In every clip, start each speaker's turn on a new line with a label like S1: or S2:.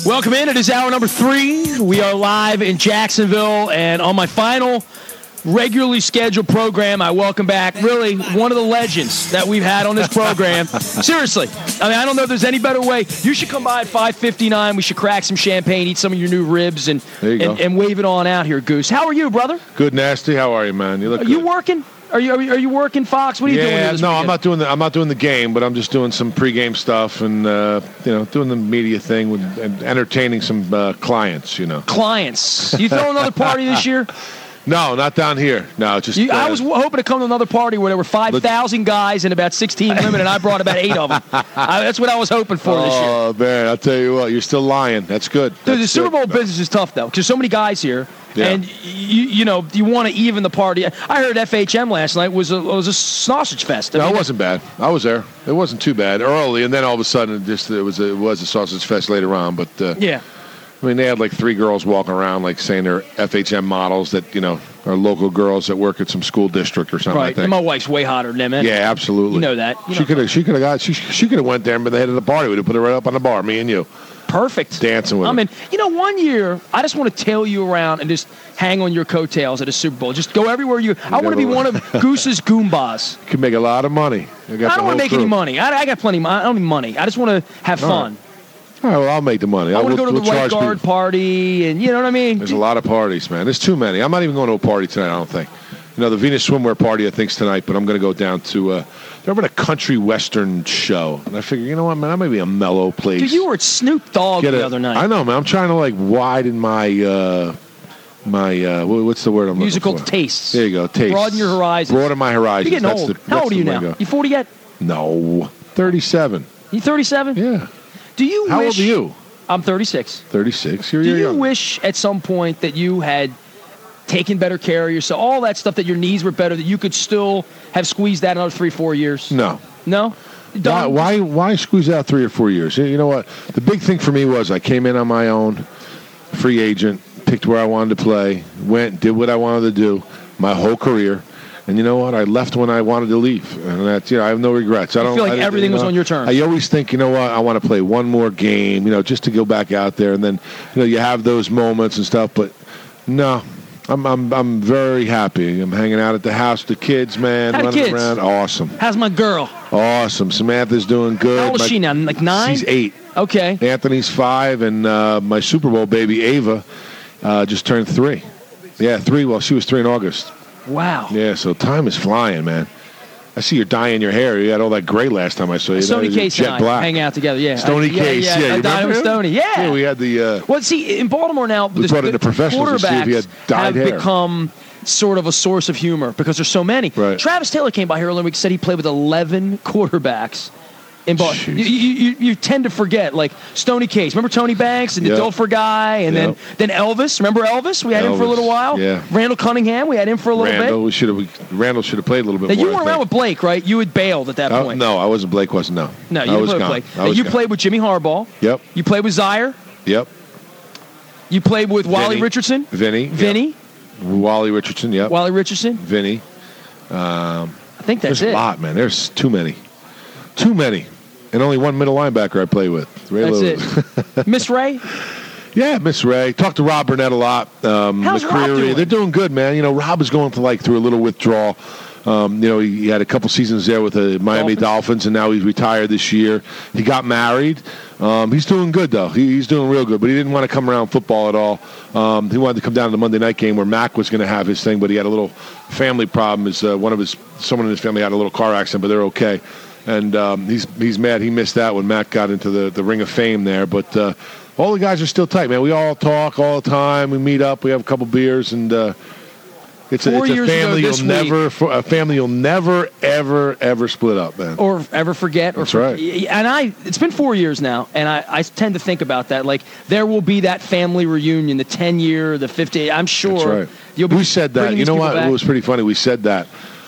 S1: Welcome in. It is hour number 3. We are live in Jacksonville, and on my final regularly scheduled program, I welcome back really one of the legends that we've had on this program. Seriously. I mean, I don't know if there's any better way. You should come by at 5:59. We should crack some champagne, eat some of your new ribs, and wave it on out here, Goose. How are you, brother?
S2: Good, Nasty. How are you, man? You look good.
S1: You working? Are you working, Fox? What are you doing?
S2: Yeah, no, I'm not doing the game, but I'm just doing some pregame stuff and doing the media thing and entertaining some clients.
S1: Clients. You throw another party this year?
S2: No, not down here. No, just.
S1: I was hoping to come to another party where there were 5,000 guys and about 16 women, and I brought about 8 of them. That's what I was hoping for this year.
S2: Oh man, I'll tell you what, you're still lying. That's good.
S1: Dude, the Super Bowl business is tough though, because so many guys here. Yeah. And you want to even the party. I heard FHM last night was a sausage fest.
S2: No, it wasn't bad. I was there. It wasn't too bad early, and then all of a sudden it was a sausage fest later on. But
S1: yeah,
S2: I mean they had like 3 girls walking around like saying they're FHM models that are local girls that work at some school district or something.
S1: Right. And my wife's way hotter than them. Man.
S2: Yeah, absolutely.
S1: You know that.
S2: She could have went there, but they had at the party. We'd have put her right up on the bar, me and you.
S1: Perfect.
S2: Dancing with her.
S1: I mean, one year, I just want to tail you around and just hang on your coattails at a Super Bowl. Just go everywhere I want to be one of Goose's Goombas.
S2: You can make a lot of money.
S1: I don't want to make any money. I got plenty of money. I don't need money. I just want to have fun.
S2: All right, well, I'll make the money.
S1: I want to go to the White Guard party, and you know what I mean?
S2: There's a lot of parties, man. There's too many. I'm not even going to a party tonight, I don't think. The Venus Swimwear party, I think, is tonight, but I'm going to go down to they're having a country western show. And I figure, you know what, man, that may be a mellow place.
S1: Dude, you were at Snoop Dogg the other night.
S2: I know, man. I'm trying to, widen my what's the word I'm
S1: musical
S2: looking for?
S1: Tastes.
S2: There you go, tastes.
S1: Broaden your horizons.
S2: Broaden my horizons.
S1: You're getting old. How old are you now? You 40 yet?
S2: No, 37.
S1: You 37?
S2: Yeah.
S1: How
S2: old are you?
S1: I'm 36.
S2: 36.
S1: Do you wish at some point that you had taken better care of yourself, all that stuff, that your knees were better, that you could still have squeezed that another 3-4 years?
S2: No.
S1: No?
S2: Why squeeze out 3 or 4 years? You know what? The big thing for me was I came in on my own, free agent, picked where I wanted to play, went, did what I wanted to do my whole career. And you know what? I left when I wanted to leave, and that's I have no regrets. I
S1: feel like everything was on your terms.
S2: I always think, you know what? I want to play one more game, just to go back out there, and then you have those moments and stuff. But no, I'm very happy. I'm hanging out at the house with the kids, man, running around. Awesome.
S1: How's my girl?
S2: Awesome. Samantha's doing good.
S1: How old is she now? Like 9?
S2: She's 8.
S1: Okay.
S2: Anthony's 5, and my Super Bowl baby Ava just turned 3. Yeah, 3. Well, she was 3 in August.
S1: Wow.
S2: Yeah, so time is flying, man. I see you're dyeing your hair. You had all that gray last time I saw you.
S1: Stony Case and I hang out together, yeah.
S2: Stony Case, yeah.
S1: I dyed with Stony, yeah.
S2: Yeah, we had the...
S1: well, see, in Baltimore now,
S2: we brought in the professionals to see if he had dyed hair.
S1: Become sort of a source of humor because there's so many.
S2: Right.
S1: Travis Taylor came by here earlier week, said he played with 11 quarterbacks. You tend to forget, like Stony Case. Remember Tony Banks and the Dilfer guy, and then Elvis. Remember Elvis? We had him for a little while.
S2: Yeah.
S1: Randall Cunningham. We had him for a little bit.
S2: Randall should have played a little bit
S1: now,
S2: more.
S1: You weren't around with Blake, right? You had bailed at that point.
S2: No, I wasn't. Blake wasn't. No,
S1: you didn't play with Blake. You played with Jimmy Harbaugh.
S2: Yep.
S1: You played with Zaire.
S2: Yep.
S1: You played with Wally Richardson.
S2: Vinny.
S1: Yep.
S2: Wally Richardson. Yep.
S1: Wally Richardson.
S2: Vinny.
S1: I think that's
S2: There's a lot, man. There's too many. Too many. And only one middle linebacker I play with.
S1: That's it. Miss Ray?
S2: Yeah, Miss Ray. Talked to Rob Burnett a lot.
S1: How's Rob doing?
S2: They're doing good, man. Rob is going through a little withdrawal. He had a couple seasons there with the Miami Dolphins, and now he's retired this year. He got married. He's doing good, though. He's doing real good, but he didn't want to come around football at all. He wanted to come down to the Monday night game where Mac was going to have his thing, but he had a little family problem. Someone in his family had a little car accident, but they're okay. And he's mad he missed that when Matt got into the Ring of Fame there. But all the guys are still tight, man. We all talk all the time. We meet up. We have a couple beers, and it's a family you'll never ever split up, man,
S1: or ever forget.
S2: That's right.
S1: And it's been 4 years now, and I tend to think about that. Like there will be that family reunion, the 10-year, the 50. I'm sure.
S2: That's right.
S1: We
S2: said that. You know what? It was pretty funny. We said that.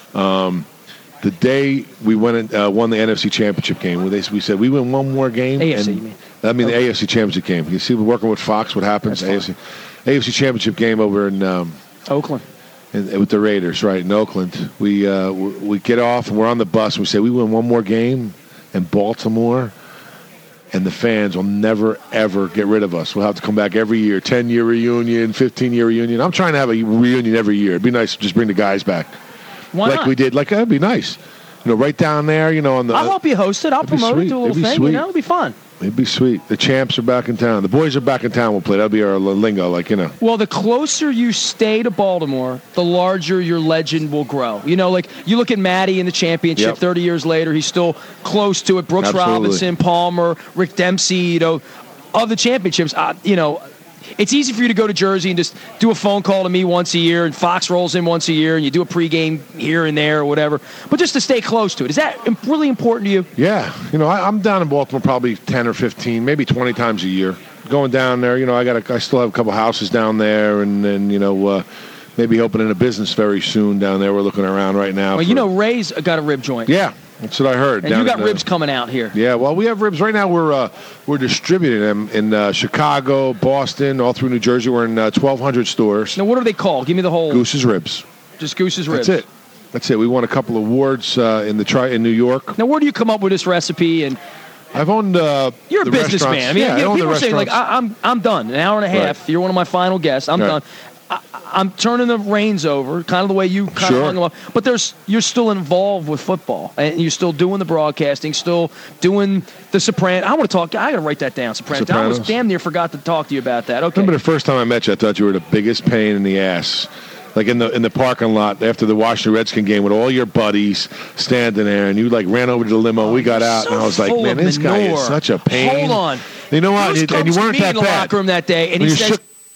S2: The day we went and won the NFC Championship game, we said we win one more game.
S1: AFC, you mean?
S2: I mean the AFC Championship game. You see, we're working with Fox. What happens? AFC Championship game over in
S1: Oakland.
S2: With the Raiders, right, in Oakland. We get off, and we're on the bus, and we say we win one more game in Baltimore. and the fans will never, ever get rid of us. We'll have to come back every year, 10-year reunion, 15-year reunion. I'm trying to have a reunion every year. It'd be nice to just bring the guys back.
S1: Why
S2: like
S1: not?
S2: we did. Like, that'd be nice. Right down there, on the...
S1: I'll help you host it. I'll promote it, do a little thing,
S2: sweet.
S1: It'll be fun.
S2: It'd be sweet. The champs are back in town. The boys are back in town. We'll play. That'll be our lingo,
S1: Well, the closer you stay to Baltimore, the larger your legend will grow. You look at Matty in the championship. 30 years later, he's still close to it. Brooks
S2: Absolutely.
S1: Robinson, Palmer, Rick Dempsey. Of the championships, it's easy for you to go to Jersey and just do a phone call to me once a year, and Fox rolls in once a year, and you do a pregame here and there or whatever. But just to stay close to it, is that really important to you?
S2: Yeah. I'm down in Baltimore probably 10 or 15, maybe 20 times a year. Going down there, I still have a couple houses down there, and then, maybe opening a business very soon down there. We're looking around right now.
S1: Well, Ray's got a rib joint.
S2: Yeah. That's what I heard.
S1: And you got ribs coming out here.
S2: Yeah, well, we have ribs right now. We're distributing them in Chicago, Boston, all through New Jersey. We're in 1,200 stores.
S1: Now, what are they called? Give me the whole.
S2: Goose's Ribs.
S1: Just Goose's Ribs.
S2: That's it. We won a couple of awards in New York.
S1: Now, where do you come up with this recipe? And
S2: I've owned.
S1: You're a businessman. I mean, people say like, I'm done. An hour and a half. Right. You're one of my final guests. I'm done. I'm turning the reins over, kind of the way you kind of hung them up. But you're still involved with football, and you're still doing the broadcasting, still doing the Sopranos. I want to talk. I got to write that down. Sopranos. I almost damn near forgot to talk to you about that. Okay.
S2: Remember the first time I met you, I thought you were the biggest pain in the ass. Like in the parking lot after the Washington Redskin game with all your buddies standing there, and you ran over to the limo. We got out, and I was like, man, this guy is such a pain.
S1: Hold on.
S2: You know what? And you weren't that
S1: bad. In the locker room that day, and he says,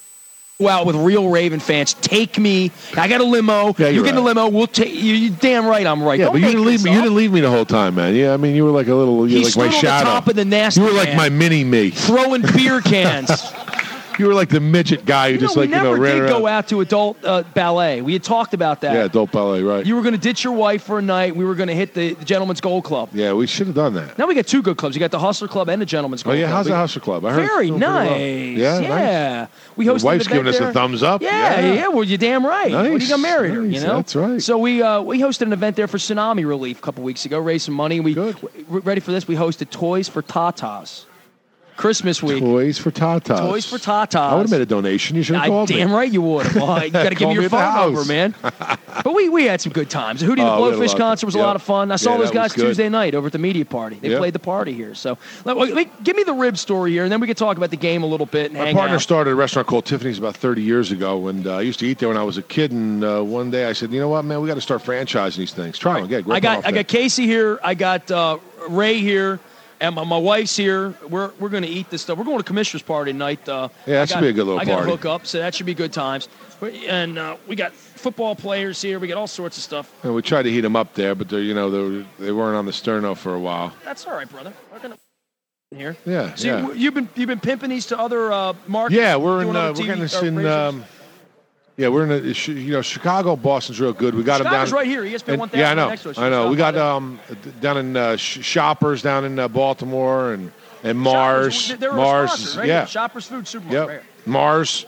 S1: out with real Raven fans. Take me. I got a limo.
S2: Yeah,
S1: you get in the limo. We'll take you. You damn right. I'm right.
S2: Yeah,
S1: Don't
S2: but you didn't leave me. You didn't leave me the whole time, man. Yeah, I mean, you were like a little. You were like my shadow.
S1: On the top of the nasty.
S2: You were like my mini me.
S1: Throwing beer cans.
S2: You were like the midget guy who just
S1: we never
S2: ran around.
S1: Go out to adult ballet. We had talked about that.
S2: Yeah, adult ballet, right.
S1: You were going to ditch your wife for a night. We were going to hit the Gentleman's Gold Club.
S2: Yeah, we should have done that.
S1: Now we got two good clubs. You got the Hustler Club and the Gentleman's Gold Club.
S2: Oh, yeah, how's the Hustler Club? I heard
S1: very nice.
S2: Well. Yeah, nice.
S1: We hosted
S2: Your wife's giving us
S1: there.
S2: a thumbs up.
S1: Yeah. Well, you're damn right.
S2: Nice.
S1: When you got married her,
S2: That's right.
S1: So we hosted an event there for tsunami relief a couple weeks ago, raised some money. We're ready for this. We hosted Toys for Tatas. Christmas week.
S2: Toys for Tatas.
S1: Toys for Tatas.
S2: I would have made a donation. You should have called me.
S1: Damn right you would have. Well, you got to give me your phone number, man. But we had some good times. The Hootie and the Blowfish concert was a lot of fun. I saw those guys Tuesday night over at the media party. They played the party here. So give me the rib story here, and then we can talk about the game a little bit and hang out.
S2: My partner started a restaurant called Tiffany's about 30 years ago, and I used to eat there when I was a kid. And one day I said, you know what, man, we got to start franchising these things. Try them.
S1: I got Casey here. I got Ray here. And my wife's here. We're going to eat this stuff. We're going to Commissioner's Party tonight.
S2: That should be a good little party.
S1: I got to hook up, so that should be good times. And we got football players here. We got all sorts of stuff.
S2: And we tried to heat them up there, but they weren't on the sterno for a while.
S1: That's all right, brother. We're going to here.
S2: Yeah.
S1: So you've been pimping these to other markets.
S2: Yeah, we're getting this in. Yeah, we're in Chicago, Boston's real good. We got them down
S1: right here. ESPN 1000.
S2: Yeah, I know.
S1: Next to us.
S2: I know. We got down in Shoppers down in Baltimore and Mars.
S1: They're
S2: Mars,
S1: a sponsor, right?
S2: yeah.
S1: Shoppers Food Supermarket.
S2: Yep. Right. Mars.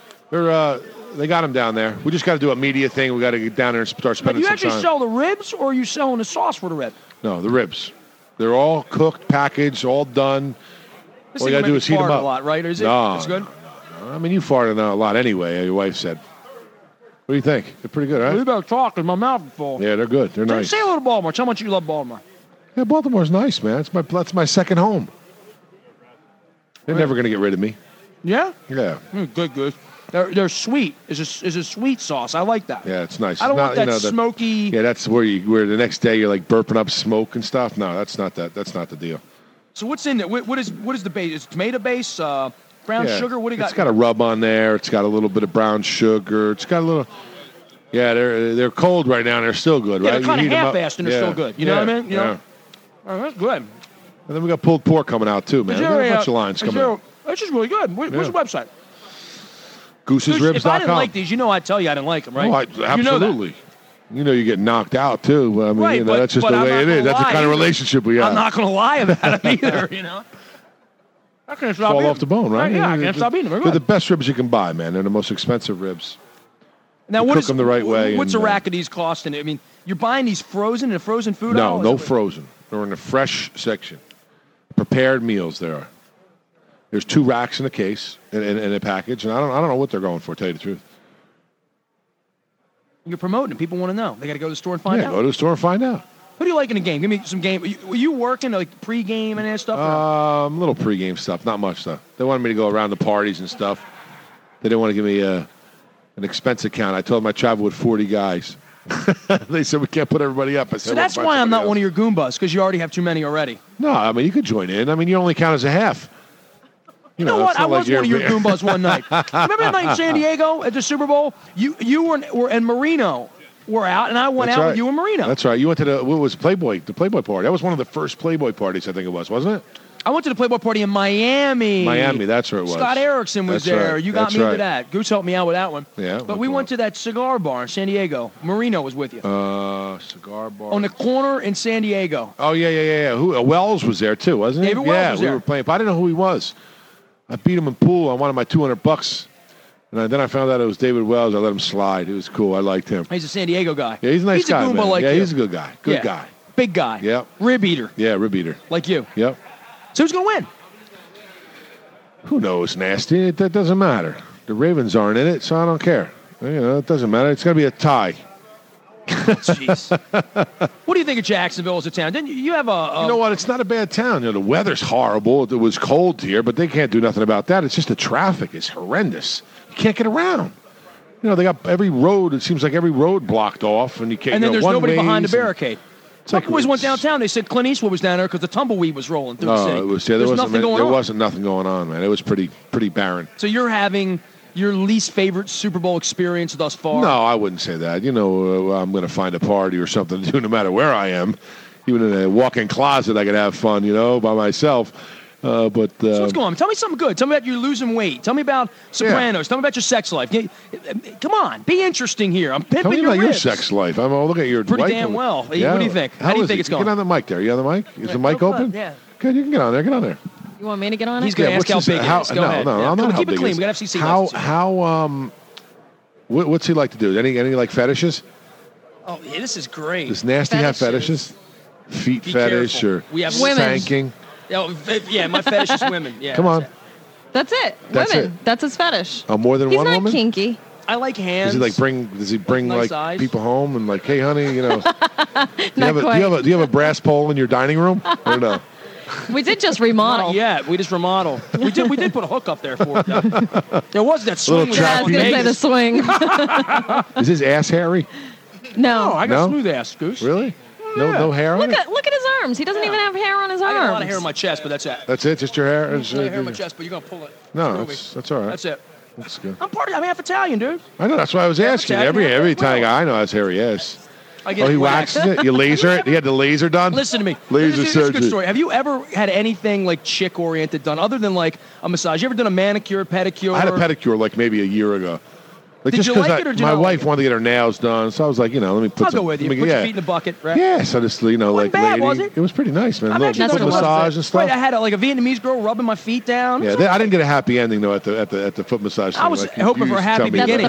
S2: They got them down there. We just got to do a media thing. We got to get down there and start spending some time.
S1: You actually sell the ribs, or are you selling the sauce for the rib?
S2: No, the ribs. They're all cooked, packaged, all done. All you got to do is heat them up.
S1: A lot, right? Is it?
S2: No.
S1: It's good?
S2: I mean, you farted a lot anyway, your wife said. What do you think? They're pretty good, right?
S1: Well, you better talk because my mouth is full.
S2: Yeah, they're good. They're nice.
S1: Say hello to Baltimore. Tell how much you love Baltimore.
S2: Yeah, Baltimore's nice, man. That's my second home. They're never going to get rid of me.
S1: Yeah?
S2: Yeah.
S1: Good. They're sweet. It's a sweet sauce. I like that.
S2: Yeah, it's nice.
S1: I don't want that smoky.
S2: Yeah, that's where the next day you're like burping up smoke and stuff. No, that's not the deal.
S1: So what's in there? What is the base? Is it tomato base? Brown sugar? What do you got?
S2: It's got a rub on there. It's got a little bit of brown sugar. It's got a little. Yeah, they're cold right now and they're still good, right?
S1: They're kind of half-assed and they're still good. You know what I mean? Oh, that's good.
S2: And then we got pulled pork coming out too, man. We got a bunch of lines coming out.
S1: That's just really good. What's the website?
S2: GoosesRibs.com.
S1: If I didn't like these, I'd tell you I didn't like them, right?
S2: Oh, absolutely. You get knocked out too. I mean,
S1: right,
S2: that's just the way it is. That's the kind of relationship we have.
S1: I'm not going to lie about them either, I can't stop
S2: fall off the bone, right?
S1: Yeah, I can't stop eating them.
S2: They're the best ribs you can buy, man. They're the most expensive ribs.
S1: Now,
S2: cook them the right way.
S1: What's a rack of these costing? I mean, you're buying these frozen in a frozen food aisle?
S2: No frozen. They're in the fresh section. Prepared meals there are. There's 2 racks in a case, in a package, and I don't know what they're going for, to tell you the truth.
S1: You're promoting it. People want to know. They got to go to the store and find out.
S2: Go to the store and find out.
S1: Who do you like in the game? Give me some game. Were you working like pre-game and that stuff?
S2: Little pre-game stuff, not much though. They wanted me to go around the parties and stuff. They didn't want to give me an expense account. I told them I travel with 40 guys. They said we can't put everybody up. I said,
S1: so that's why I'm not one of your Goombas, because you already have too many already.
S2: No, I mean you could join in. I mean you only count as a half.
S1: You know what? I was one of your Goombas one night. Remember that night in San Diego at the Super Bowl? You were and Marino were out, and I went out with you and Marino.
S2: That's right. You went to the Playboy party. That was one of the first Playboy parties, I think it was, wasn't it?
S1: I went to the Playboy party in Miami.
S2: Miami, that's where it was.
S1: Scott Erickson was there.
S2: Right.
S1: You got me into that. Goose helped me out with that one.
S2: Yeah.
S1: But we went to that cigar bar in San Diego. Marino was with you.
S2: Cigar bar.
S1: On the corner in San Diego.
S2: Oh, yeah. Who? Wells was there, too, wasn't he?
S1: David Wells was there.
S2: We were playing. But I didn't know who he was. I beat him in pool. I wanted my $200. And then I found out it was David Wells. I let him slide. He was cool. I liked him.
S1: He's a San Diego guy.
S2: Yeah, he's a nice guy.
S1: He's a Goomba
S2: man.
S1: like you.
S2: Yeah, he's a good guy. Good guy.
S1: Big guy.
S2: Yep.
S1: Rib eater.
S2: Yeah, rib eater.
S1: Like you.
S2: Yep.
S1: So who's going to win?
S2: Who knows, Nasty? That doesn't matter. The Ravens aren't in it, so I don't care. It doesn't matter. It's going to be a tie.
S1: Jeez. What do you think of Jacksonville as a town? Didn't you have a...
S2: You know what? It's not a bad town. The weather's horrible. It was cold here, but they can't do nothing about that. It's just the traffic is horrendous. You can't get around. They got every road. It seems like every road blocked off, and you can't.
S1: And then there's nobody behind the barricade. My
S2: like
S1: boys went downtown. They said Clint Eastwood was down there because the tumbleweed was rolling through the city.
S2: There wasn't nothing going on, man. It was pretty barren.
S1: So you're having your least favorite Super Bowl experience thus far?
S2: No, I wouldn't say that. I'm going to find a party or something to do no matter where I am. Even in a walk-in closet, I could have fun, by myself. So
S1: what's going on? Tell me something good. Tell me about you losing weight. Tell me about Sopranos. Tell me about your sex life. Come on, be interesting here. I'm pimping your ribs.
S2: Tell me about your sex life. I'm looking at your
S1: pretty
S2: wife.
S1: Damn well. Yeah. What do you think? How do you think it's going?
S2: Get on the mic there. You on the mic? Is the mic open?
S1: Yeah.
S2: Good. You can get on there. Get on there.
S3: You want me to get on it?
S1: He's going to ask how big it is. Go ahead.
S2: No, I'm not how
S1: keep
S2: big
S1: it clean.
S2: it is.
S1: We got FCC.
S2: What's he like to do? Any like fetishes?
S1: Oh, yeah, this is great.
S2: Does Nasty have fetishes? Feet fetish
S1: careful.
S2: or
S1: we have
S2: spanking?
S1: Yeah, my fetish is women. Yeah.
S2: Come on.
S3: That's it. Women. That's his fetish.
S2: Oh, more than
S3: He's
S2: one
S3: not
S2: woman?
S3: Kinky.
S1: I like hands.
S2: Does he bring
S1: nice
S2: like
S1: eyes.
S2: people home and like, hey honey, do you
S3: quite.
S2: have a brass pole in your dining room? Or no?
S3: We did just remodel.
S1: Yeah, we just remodeled. We did put a hook up there for it. There was that swing.
S3: I was going to say the swing.
S2: Is his ass hairy?
S3: No.
S1: I got smooth ass, Goose.
S2: Really? No hair on it?
S3: Look at his arms. He doesn't even have hair on his arms.
S1: I got a lot of hair on my chest, but that's it.
S2: That's it? Just your hair?
S1: I got hair on my chest, but you're going to pull it.
S2: No, that's all right.
S1: That's it.
S2: That's good.
S1: I'm half Italian, dude.
S2: I know. That's why I was asking. Every Italian guy I know has hairy ass. He waxes it? You laser it? He had the laser done?
S1: Listen to me.
S2: Laser
S1: This is a good story. Have you ever had anything like chick-oriented done other than like a massage? You ever done a manicure, pedicure?
S2: I had a pedicure like maybe a year ago. Like,
S1: did
S2: just
S1: you
S2: because
S1: like it or did you
S2: my
S1: not
S2: wife
S1: like it?
S2: wanted to get her nails done, so I was like, let me put
S1: I'll go with you. Put your feet in the bucket, right?
S2: Yeah, so just, like,
S1: bad,
S2: lady.
S1: was it?
S2: It was pretty nice, man.
S1: I
S2: A little foot massage and stuff.
S1: Wait, I had a Vietnamese girl rubbing my feet down.
S2: Yeah, I didn't get a happy ending though at the foot massage thing.
S1: I was hoping for a happy beginning.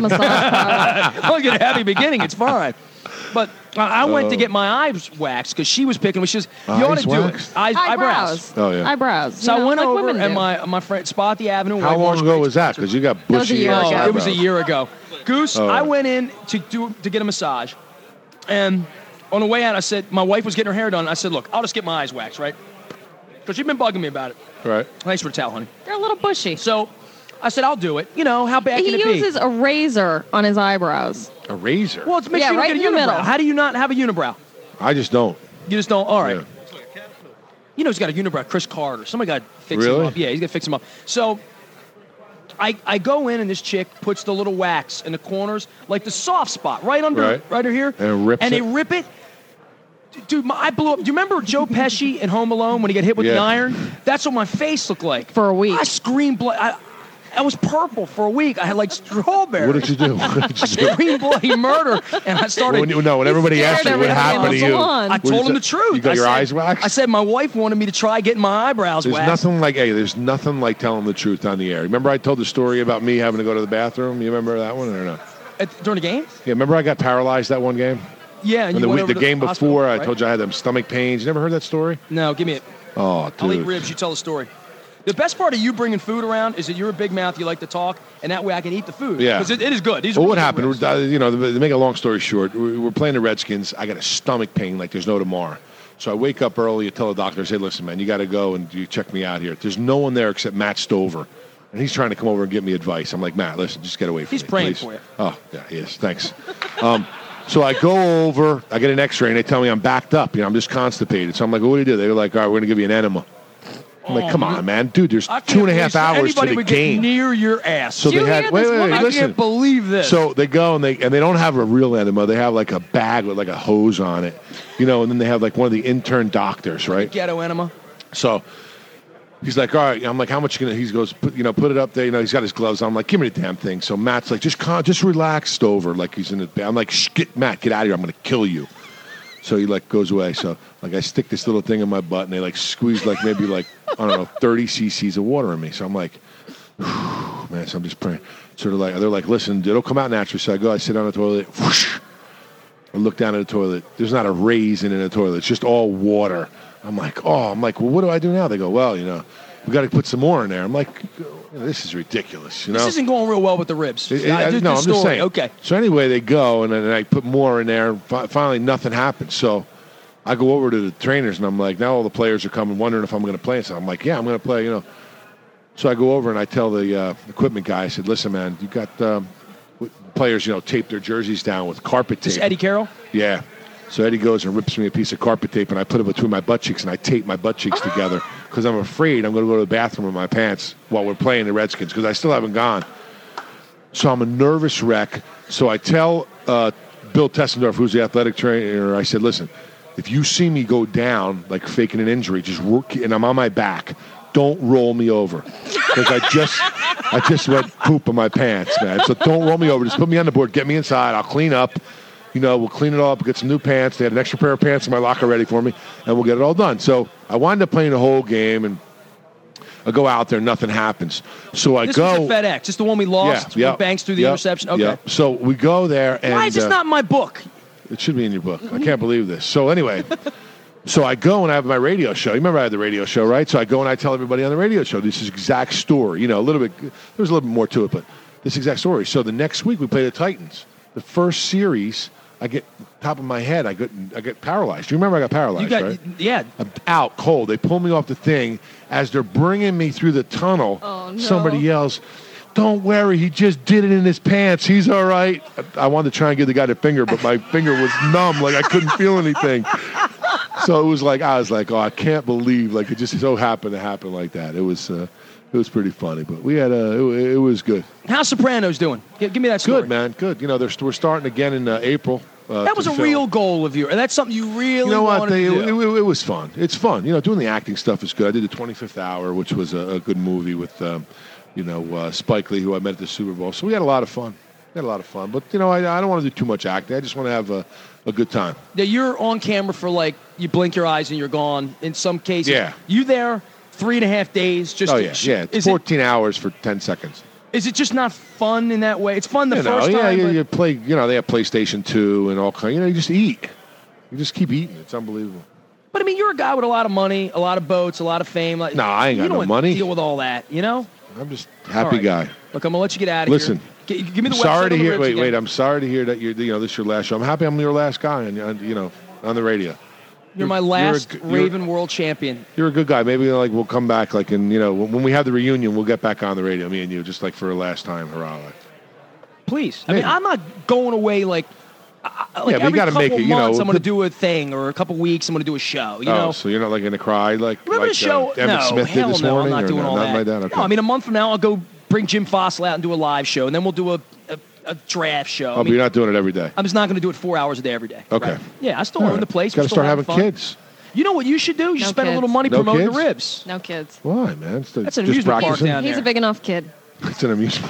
S1: I was getting a happy beginning. It's fine. But I went to get my eyes waxed because she was picking me. She says, you ought to do it. Eyebrows.
S2: Oh, yeah.
S3: Eyebrows.
S1: So I went over
S3: and
S1: my friend, Spot the Avenue.
S2: How long ago was that? Because you got bushy
S1: eyebrows. It was a year ago. Goose, I went in to get a massage. And on the way out, I said, my wife was getting her hair done. I said, look, I'll just get my eyes waxed, right? Because she'd been bugging me about it.
S2: Right.
S1: Thanks for the towel, honey.
S3: They're a little bushy.
S1: So I said, I'll do it. How bad can it be?
S3: He uses a razor on his eyebrows.
S2: A razor?
S1: Well, it's makes you
S3: right
S1: get a
S3: in the
S1: unibrow.
S3: middle.
S1: How do you not have a unibrow?
S2: I just don't.
S1: You just don't? All right.
S2: Yeah.
S1: He's got a unibrow. Chris Carter. Somebody got to fix him up. Yeah, he's got to fix him up. So I go in, and this chick puts the little wax in the corners, like the soft spot, right under here.
S2: And rips
S1: they rip it. Dude, I blew up. Do you remember Joe Pesci in Home Alone when he got hit with the iron? That's what my face looked like.
S3: For a week.
S1: I screamed blood. I was purple for a week. I had like strawberry.
S2: What did you do?
S1: I screamed bloody murder, and I started.
S2: When everybody asked you what happened to you,
S1: I told them the truth.
S2: You got your eyes waxed?
S1: I said my wife wanted me to try getting my eyebrows waxed.
S2: There's nothing like telling the truth on the air. Remember I told the story about me having to go to the bathroom? You remember that one or no?
S1: During the game?
S2: Yeah, remember I got paralyzed that one game?
S1: Yeah, and
S2: the game before, I told you I had them stomach pains. You never heard that story?
S1: No, give me it.
S2: Oh,
S1: I'll eat
S2: dude.
S1: ribs. You tell the story. The best part of you bringing food around is that you're a big mouth. You like to talk, and that way I can eat the food.
S2: Yeah.
S1: Because it is good. These are
S2: Well, what
S1: really good
S2: happened?
S1: ribs.
S2: You know, to make a long story short, we're playing the Redskins. I got a stomach pain like there's no tomorrow. So I wake up early, I tell the doctor, I say, listen, man, you got to go and you check me out here. There's no one there except Matt Stover. And he's trying to come over and give me advice. I'm like, Matt, listen, just get away from me.
S1: He's praying
S2: please.
S1: for you.
S2: Oh, yeah, he is. Thanks. So I go over, I get an x-ray, and they tell me I'm backed up. You know, I'm just constipated. So I'm like, well, what do you do? They're like, all right, we're going to give you an enema. I'm like, come on, man. Dude, there's
S1: I can't
S2: 2.5
S1: believe
S2: hours to
S1: anybody
S2: the
S1: would
S2: game.
S1: Get near your ass.
S2: So
S3: Did
S2: they
S3: you
S2: had,
S3: hear
S2: wait,
S3: this
S2: wait,
S3: woman?
S2: wait,
S1: I
S2: listen.
S1: can't believe this.
S2: So they go and they don't have a real enema. They have like a bag with like a hose on it, you know, and then they have like one of the intern doctors, right?
S1: Ghetto enema.
S2: So he's like, all right. I'm like, how much you gonna? He goes, put it up there. You know, he's got his gloves on. I'm like, give me the damn thing. So Matt's like, just relax, Stover. Like he's in the. I'm like, Matt, get out of here. I'm gonna kill you. So he like goes away. So like I stick this little thing in my butt and they like squeeze like maybe like I don't know 30 cc's of water in me. So I'm like, man. So I'm just praying. Sort of like they're like, listen, it'll come out naturally. So I go, I sit on the toilet. Whoosh, I look down at the toilet. There's not a raisin in the toilet. It's just all water. I'm like, well, what do I do now? They go, well, you know, we got to put some more in there. I'm like, this is ridiculous. You know,
S1: This isn't going real well with the ribs.
S2: no, I'm
S1: This
S2: just
S1: story.
S2: saying.
S1: Okay.
S2: So anyway, they go, and then I put more in there. And finally, nothing happens. So I go over to the trainers, and I'm like, now all the players are coming, wondering if I'm going to play. So I'm like, yeah, I'm going to play, you know. So I go over, and I tell the equipment guy, I said, listen, man, you got players, you know, tape their jerseys down with carpet tape.
S1: This is Eddie Carroll?
S2: Yeah. So Eddie goes and rips me a piece of carpet tape, and I put it between my butt cheeks, and I tape my butt cheeks together because I'm afraid I'm going to go to the bathroom in my pants while we're playing the Redskins because I still haven't gone. So I'm a nervous wreck. So I tell Bill Tessendorf, who's the athletic trainer, I said, listen, if you see me go down, like faking an injury, just work, and I'm on my back, don't roll me over because I just went poop in my pants, man. So don't roll me over. Just put me on the board, get me inside. I'll clean up. You know, we'll clean it all up, get some new pants. They had an extra pair of pants in my locker ready for me, and we'll get it all done. So I wind up playing the whole game, and I go out there, nothing happens. So I
S1: This
S2: go.
S1: was at FedEx. This is the one we lost.
S2: Yeah,
S1: With Banks through the interception. Okay.
S2: Yeah. So we go there, and
S1: Why is this not in my book?
S2: it should be in your book. I can't believe this. So anyway, so I go and I have my radio show. You remember I had the radio show, right? So I go and I tell everybody on the radio show this is exact story. You know, a little bit. There was a little bit more to it, but this exact story. So the next week we play the Titans. The first series, I get top of my head. I get paralyzed. You remember I got paralyzed, right?
S1: Yeah.
S2: I'm out cold. They pull me off the thing. As they're bringing me through the tunnel,
S3: Oh, no.
S2: somebody yells, "Don't worry, he just did it in his pants. He's all right." I wanted to try and give the guy the finger, but my finger was numb, like I couldn't feel anything. So it was like I was like, "Oh, I can't believe!" Like it just so happened to happen like that. It was pretty funny, but we had it was good.
S1: How's Sopranos doing? Give me that story.
S2: Good, man. Good. You know, we're starting again in April.
S1: That was
S2: to
S1: a
S2: film.
S1: real goal of yours. That's something you really
S2: You know what?
S1: wanted to do.
S2: It was fun. It's fun. You know, doing the acting stuff is good. I did the 25th Hour, which was a good movie with, Spike Lee, who I met at the Super Bowl. So we had a lot of fun. But, you know, I don't want to do too much acting. I just want to have a good time.
S1: Yeah, you're on camera for like, you blink your eyes and you're gone. In some cases.
S2: Yeah.
S1: You there 3.5 days just
S2: Oh,
S1: to
S2: yeah. It's 14 hours for 10 seconds.
S1: Is it just not fun in that way? It's fun the
S2: You know,
S1: first time. but
S2: you play, you know, they have PlayStation 2 and all kinds. You know, you just eat. You just keep eating. It's unbelievable.
S1: But I mean, you're a guy with a lot of money, a lot of boats, a lot of fame. Like,
S2: No, I ain't got
S1: you don't
S2: no money.
S1: Deal with all that, you know.
S2: I'm just a
S1: All
S2: happy
S1: right.
S2: guy.
S1: Look, I'm gonna let you get out of
S2: Listen,
S1: here. Give me the website.
S2: Sorry to
S1: on the
S2: hear.
S1: ribs again.
S2: Wait. I'm sorry to hear that this is your last show. I'm happy I'm your last guy, on the radio.
S1: You're my last
S2: you're-
S1: Raven World Champion.
S2: You're a good guy. Maybe like we'll come back like when we have the reunion, we'll get back on the radio, me and you, just like for a last time, hurrah!
S1: Please. I
S2: Maybe.
S1: mean, I'm not going away like
S2: but you
S1: every
S2: gotta
S1: couple
S2: make it, you
S1: months
S2: know,
S1: I'm going to do a thing, or a couple weeks I'm going to do a show. You know.
S2: So you're not like going to cry like
S1: Remember the show?
S2: Emmett
S1: No,
S2: Smith did
S1: hell
S2: this
S1: no.
S2: morning?
S1: I'm not
S2: or
S1: doing all
S2: nothing
S1: that.
S2: like that. Okay.
S1: No, I mean a month from now I'll go bring Jim Fossil out and do a live show, and then we'll do a draft show.
S2: but you're not doing it every day.
S1: I'm just not going to do it 4 hours a day every day.
S2: Okay.
S1: Right. Yeah, I still
S2: All
S1: own
S2: right.
S1: the place.
S2: Got to
S1: We're still
S2: start having
S1: fun.
S2: kids.
S1: You know what you should do? You
S3: No
S1: should spend a
S3: kids.
S1: little money
S2: No
S1: promoting
S2: kids?
S1: the ribs.
S3: No kids.
S2: Why, man? It's
S1: That's an
S2: just
S1: amusement park
S2: practicing.
S1: down
S3: He's
S1: there.
S3: a big enough kid.
S2: It's an amusement.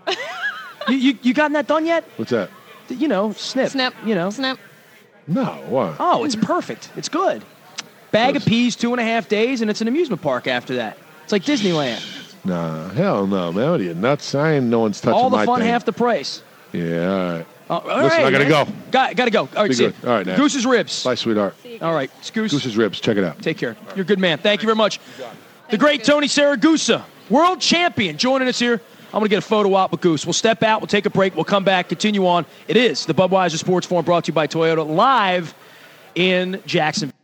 S1: You gotten that done yet?
S2: What's that?
S1: You know, snip.
S3: Snap.
S1: You know.
S3: Snap.
S2: No, what?
S1: Oh, it's perfect. It's good. Bag of
S2: Listen.
S1: peas, 2.5 days, and it's an amusement park after that. It's like Disneyland.
S2: Nah, hell no, man. What are you nuts? I ain't no one's touching
S1: All the
S2: my
S1: fun,
S2: thing.
S1: half the price.
S2: Yeah, all right.
S1: All
S2: Listen,
S1: right,
S2: I got to
S1: man.
S2: go.
S1: Got to go. All right,
S2: Be
S1: see
S2: good.
S1: ya.
S2: All right, Nat.
S1: Goose's Ribs.
S2: Bye, sweetheart.
S1: All right, Goose.
S2: Goose's Ribs. Check it out.
S1: Take care. You're a good man. Thank you very much. The great Tony Saragusa, world champion, joining us here. I'm going to get a photo op with Goose. We'll step out. We'll take a break. We'll come back, continue on. It is the Budweiser Sports Forum brought to you by Toyota, live in Jacksonville.